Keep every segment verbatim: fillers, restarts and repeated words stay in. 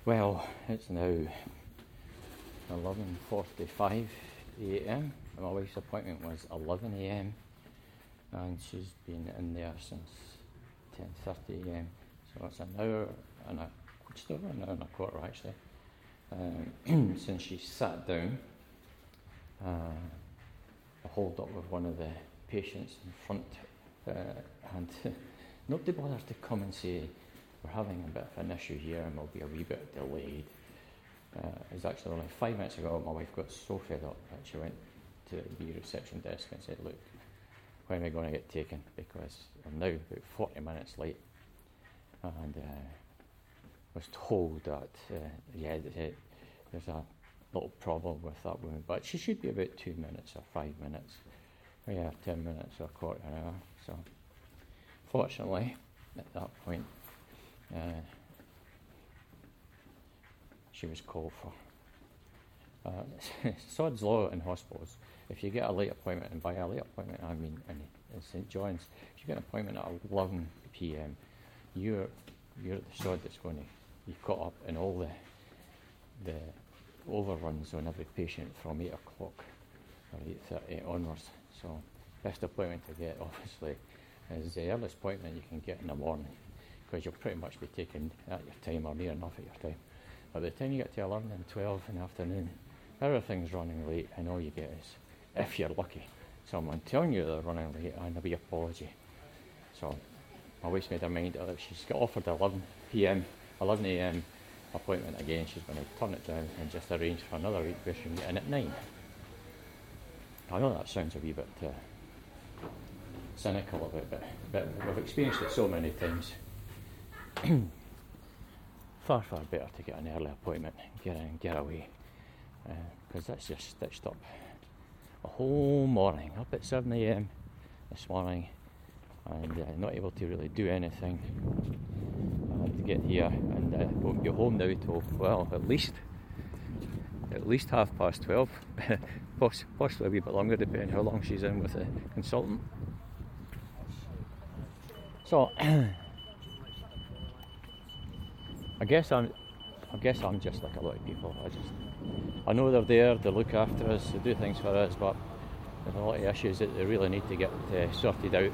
Well, it's now eleven forty-five a m and my wife's appointment was eleven a m and she's been in there since ten thirty a m So it's an hour and a just over an hour and a quarter actually um, since she sat down. Uh, I hold up with one of the patients in front uh, and nobody bothers to come and say we're having a bit of an issue here and we'll be a wee bit delayed. Uh, it was actually only five minutes ago my wife got so fed up that she went to the reception desk and said, look, when am I going to get taken? Because I'm now about forty minutes late. And uh, was told that, uh, yeah, there's a little problem with that woman, but she should be about two minutes or five minutes. Or yeah, ten minutes or a quarter of an hour. So, fortunately, at that point, uh, she was called for. Uh, Sod's law in hospitals. If you get a late appointment, and by a late appointment I mean in, in Saint John's, if you get an appointment at eleven p m, you're you're the sod that's going to be caught up in all the the overruns on every patient from eight o'clock or eight thirty onwards. So best appointment to get obviously is the earliest appointment you can get in the morning, because you'll pretty much be taken at your time or near enough at your time. By the time you get to eleven and twelve in the afternoon, everything's running late, and all you get is, if you're lucky, someone telling you they're running late and a wee apology. So my wife's made her mind that if she's got offered eleven p m, eleven a m appointment again, she's going to turn it down and just arrange for another week where she can get in at nine. I know that sounds a wee bit uh, cynical of it, but, but we've experienced it so many times. Far, far better to get an early appointment, get in and get away, because uh, that's just stitched up a whole morning, up at seven a m this morning, and uh, not able to really do anything uh, to get here, and uh, won't be home now till, well, at least at least half past twelve, Poss- possibly a wee bit longer depending how long she's in with the consultant. So I guess I'm I guess I'm just like a lot of people. I just I know they're there, they look after us, they do things for us, but there's a lot of issues that they really need to get uh, sorted out.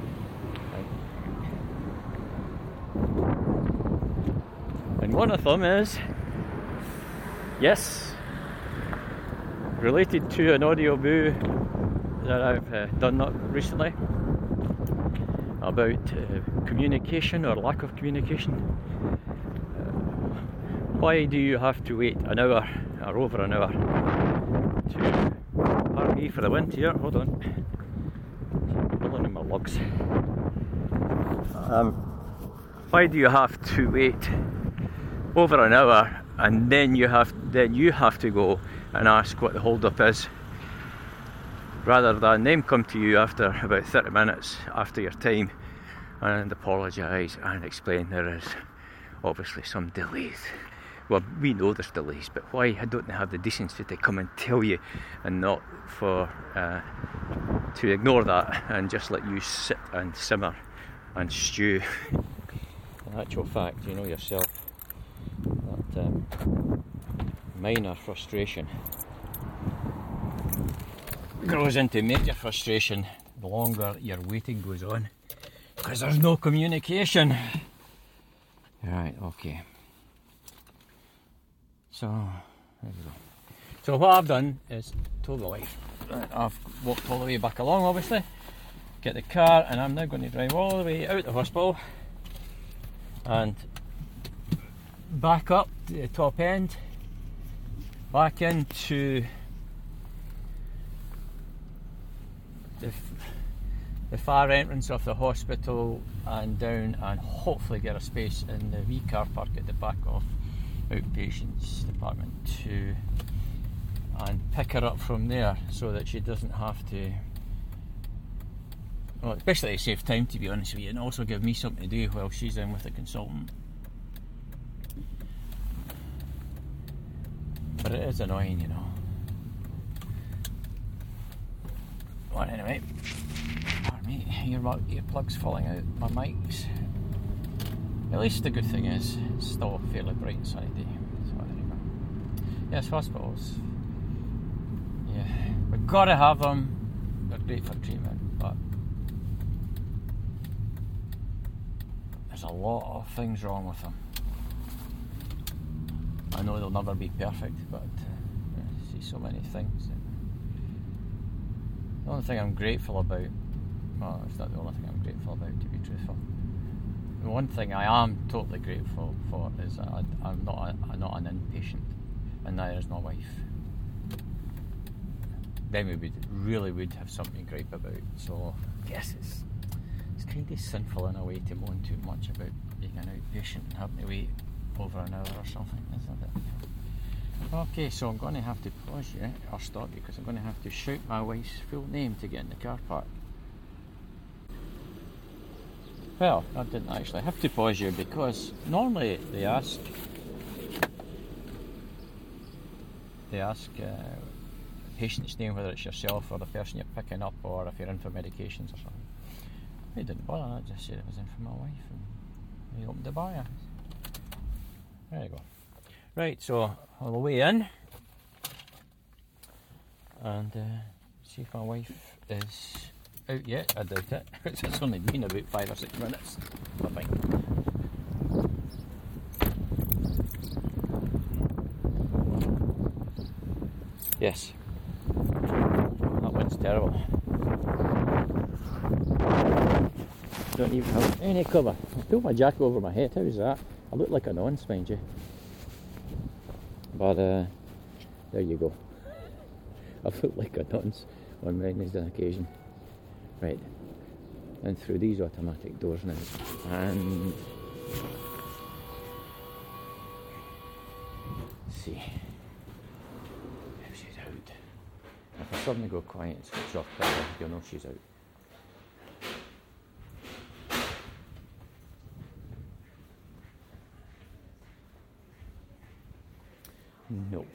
And one of them is, yes, related to an audio boo that I've uh, done not recently about uh, communication or lack of communication. Why do you have to wait an hour or over an hour to, pardon me for the wind here, hold on, pulling in my lugs. Um, why do you have to wait over an hour and then you have then you have to go and ask what the hold up is, rather than them come to you after about thirty minutes after your time and apologise and explain there is obviously some delays. Well, we know there's delays, but why don't they have the decency to come and tell you, and not for uh, to ignore that and just let you sit and simmer and stew? In actual fact, you know yourself that um, minor frustration grows into major frustration the longer your waiting goes on, because there's no communication. Right, okay. So, there we go. So what I've done is told my wife, I've walked all the way back along obviously, get the car, and I'm now going to drive all the way out of the hospital and back up to the top end, back into the, the far entrance of the hospital and down, and hopefully get a space in the wee car park at the back of outpatients department two, and pick her up from there so that she doesn't have to, well, especially to save time, to be honest with you, and also give me something to do while she's in with the consultant. But it is annoying, you know. Well, anyway, pardon me, ear earplugs falling out, my mics. At least the good thing is, it's still a fairly bright and sunny day. Yes, hospitals. Yeah, we've got to have them. They're great for treatment, but there's a lot of things wrong with them. I know they'll never be perfect, but uh, I see so many things. The only thing I'm grateful about, well, it's not the only thing I'm grateful about, to be truthful. The one thing I am totally grateful for is that I, I'm not a, I'm not an inpatient, and neither is my wife. Then we would really would have something to gripe about. So I guess it's it's kind of sinful in a way to moan too much about being an outpatient and having to wait over an hour or something, isn't it? Okay, so I'm going to have to pause you or stop you because I'm going to have to shout my wife's full name to get in the car park. Well, I didn't actually have to pause you because normally they ask they ask uh, patient's name, whether it's yourself or the person you're picking up, or if you're in for medications or something. They didn't bother. I just said it was in for my wife, and they opened the bar. There you go. Right, so on the way in, and uh, see if my wife is out yet. I doubt it. It's only been about five or six minutes. But fine. Yes. That wind's terrible. Don't even have any cover. I pulled my jacket over my head. How's that? I look like a nonce, mind you. But uh, there you go. I've looked like a nonce on many an occasion. Right. And through these automatic doors now. And let's see. If she's out. If I suddenly go quiet and switch off power, you'll know she's out. Nope.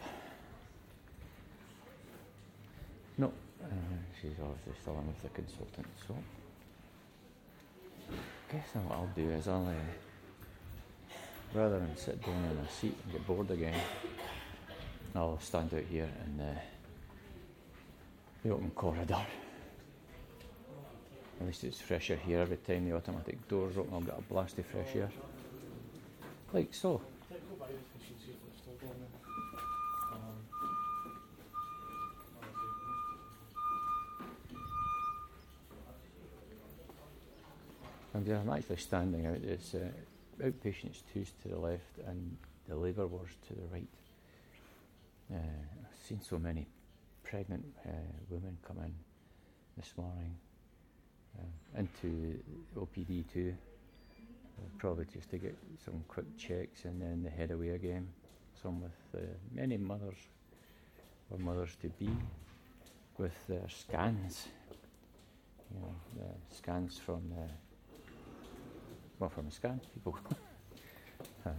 Nope. Uh, she's obviously still on with the consultant, so I guess what I'll do is I'll, uh, rather than sit down in a seat and get bored again, I'll stand out here in the, the open corridor. At least it's fresher here. Every time the automatic doors open, I'll get a blast of fresh air. Like so. And I'm actually standing out. It's uh, outpatients twos to the left and the labour wards to the right. Uh, I've seen so many pregnant uh, women come in this morning uh, into O P D too, uh, probably just to get some quick checks and then they head away again. Some with uh, many mothers or mothers to be with their scans, you know, the scans from the Well, from a scan, people. um,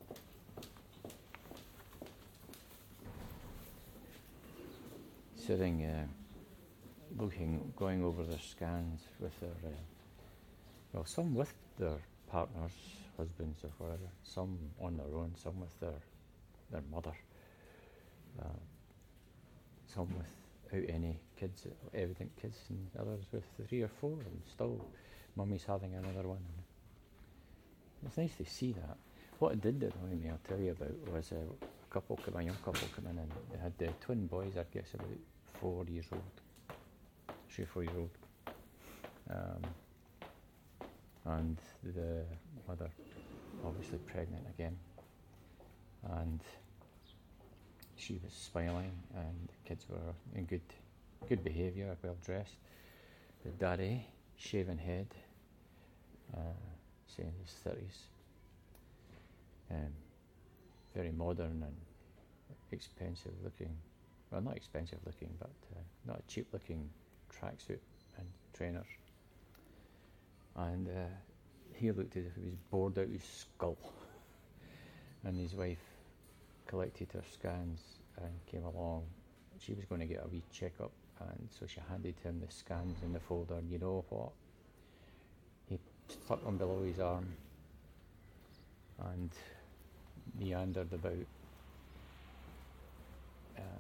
sitting, uh, looking, going over their scans with their, uh, well, some with their partners, husbands or whatever, some on their own, some with their their mother, uh, some without any kids, evident kids, and others with three or four, and still, mummy's having another one. It's nice to see that. What it did annoy me, I'll tell you about, was uh, a couple, come, a young couple come in and they had uh, twin boys, I guess about four years old, three or four years old. Um, and the mother, obviously pregnant again. And she was smiling and the kids were in good good behaviour, well dressed. The daddy, shaven head, uh, saying his thirties, um, very modern and expensive looking, well not expensive looking, but uh, not a cheap looking tracksuit and trainers. And uh, he looked as if he was bored out his skull. And his wife collected her scans and came along. She was going to get a wee checkup, and so she handed him the scans in the folder, and you know what? He stuck them below his arm and meandered about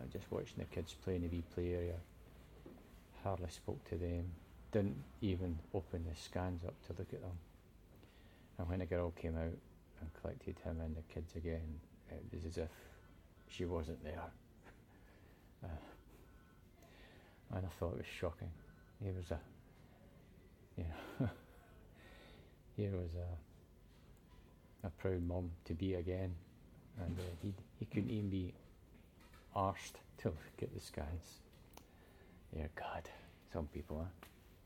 just watching the kids play in the wee play area. Hardly spoke to them. Didn't even open the scans up to look at them. And when the girl came out and collected him and the kids again, it was as if she wasn't there. Uh, and I thought it was shocking. Here was a, you know, here was a, a proud mum to be again, and uh, he he couldn't even be arsed to look at the scans. Dear God, some people, huh?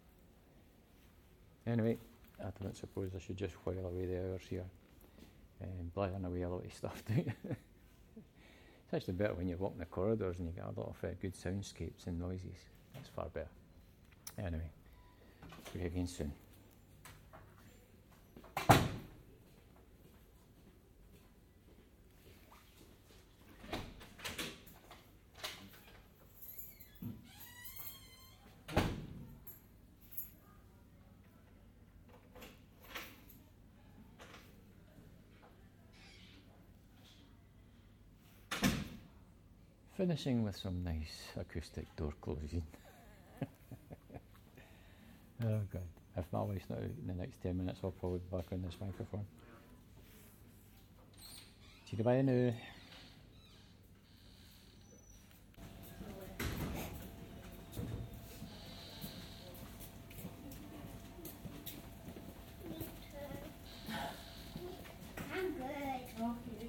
Anyway, I don't suppose I should just while away the hours here and blathering away a lot of stuff, don't you? It's actually better when you walk in the corridors and you get a lot of uh, good soundscapes and noises. That's far better. Anyway, see you again soon. Finishing with some nice acoustic door closing. Oh God. If my wife's not out in the next ten minutes, I'll probably be back on this microphone. See you bye now. I'm good. Okay.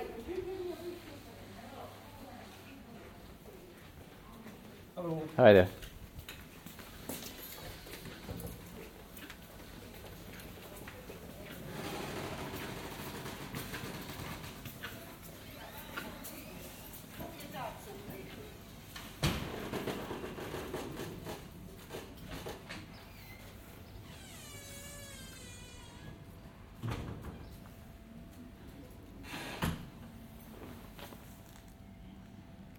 Hello. Hi there.